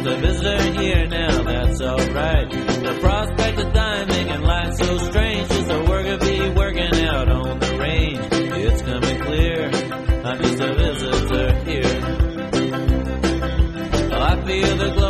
just a visitor here now, that's alright. The prospect of dying making life so strange, just a worker bee working out on the range. It's coming clear, I'm just a visitor here. I feel the glow